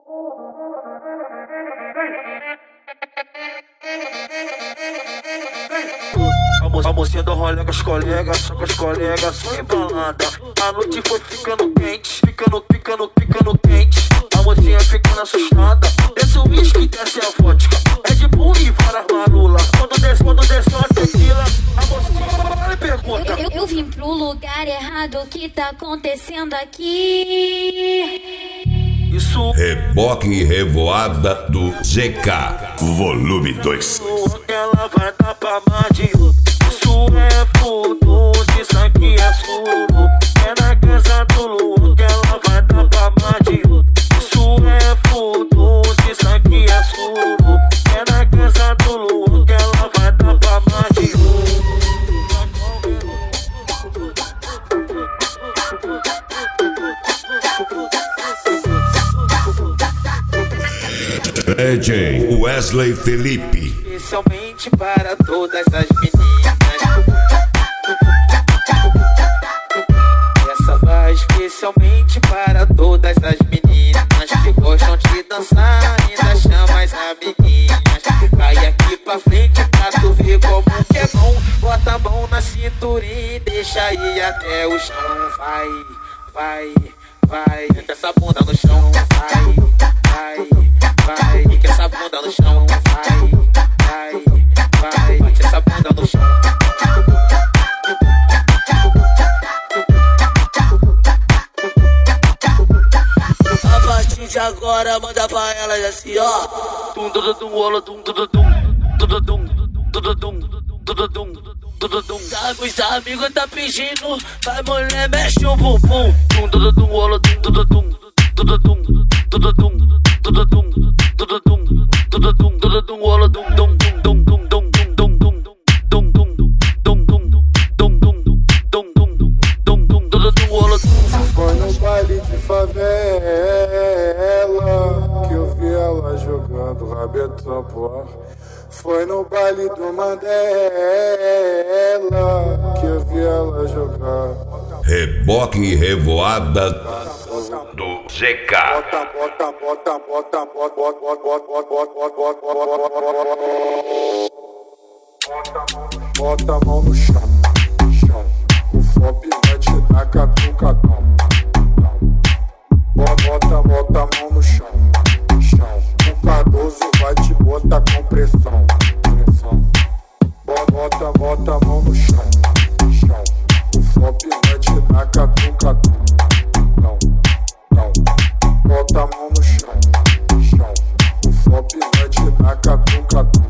A mocinha do rolê com os colegas, só embalada. A noite foi ficando quente, ficando quente. A mocinha ficando assustada. Desce o whisky, desce a vodka. Red Bull e várias marula. Quando desce uma tequila, a mocinha me pergunta: eu vim pro lugar errado, o que tá acontecendo aqui? Isso. Reboque e Revoada do ZK, volume 2. Ela vai dar pra Madinho. Isso é fundo, isso aqui é suru. É na casa do Luan que ela vai dar pra Madinho. Isso é fundo, isso aqui é suru. É na casa do Luan que ela vai dar pra Madinho. DJ Wesley Felipe. Especialmente para todas as meninas. Essa vai especialmente para todas as meninas que gostam de dançar e ainda chamam as amiguinhas. Vai aqui pra frente pra tu ver como que é bom. Bota a mão na cinturinha e deixa ir até o chão. Vai, entra essa bunda no chão. Vai, fica essa bunda no chão. Vai, bate essa bunda no chão. A partir de agora manda pra elas assim, ó. Tum dum dum rola dum dum dum dum dum dum dum. Sabe os amigos tá pedindo, vai mulher mexe o bumbum. Tum dum dum rola dum dum dum dum dum dum dum rola dum dum dum dum dum. Foi no baile de favela que eu vi ela jogando rabetão pro ar. Foi no baile do Mandela que eu vi ela jogar. Reboque e Revoada do ZK. Bota a mão no chão. O FOP vai te dar catucadão. Bota a mão no chão. O Cardoso vai te botar com pressão. Bota a mão no chão. O FOP vai te dar catucadão. Bota a mão no chão. O FOP vai te dar catucadão.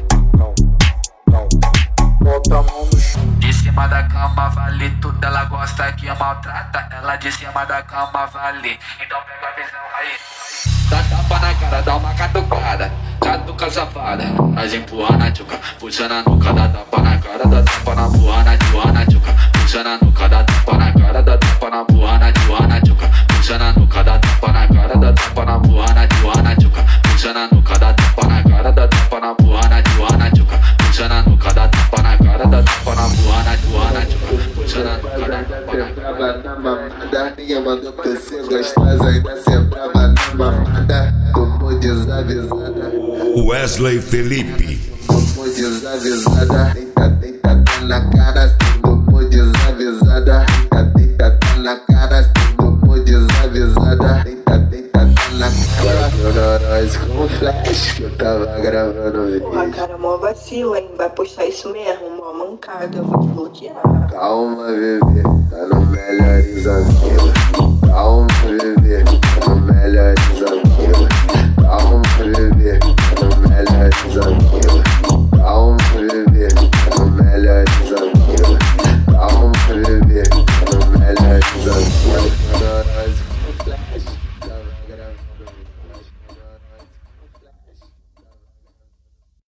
Bota a mão no chão. De cima da cama vale tudo, ela gosta que maltrata. Ela de cima da cama vale, então pega a visão aí. Dá tapa na cara, dá uma catucada. Catuca safada, nós empurra na tchuca. Puxa na nuca, dá tapa na cara. Dá tapa na burra na tchuca. Puxa na nuca, dá tapa na cara. Dá tapa na burra na tchuca. Puxa na nuca, dá tapa na cara. Dá tapa na burra na tchuca. Puxa na nuca, dá tapa na cara. Dá tapa na burra na tchuca. Puxa na nuca, dá tapa na cara. Dá tapa na burra na tchuca. Puxa na nuca, dá tapa na cara. Brava na mamada, minha mandou pra ser gostosa, ainda ser brava na mamada, como desavisada. Wesley Felipe. Como desavisada, deita na cara, como desavisada, deita na cara, como desavisada, deita na cara. Nós com flash que eu tava gravando vídeo. Porra, cara, mó vacilo, hein? Vai postar isso mesmo, mó mancada, eu vou te bloquear. Calma, bebê, tá no Melhores Amigos.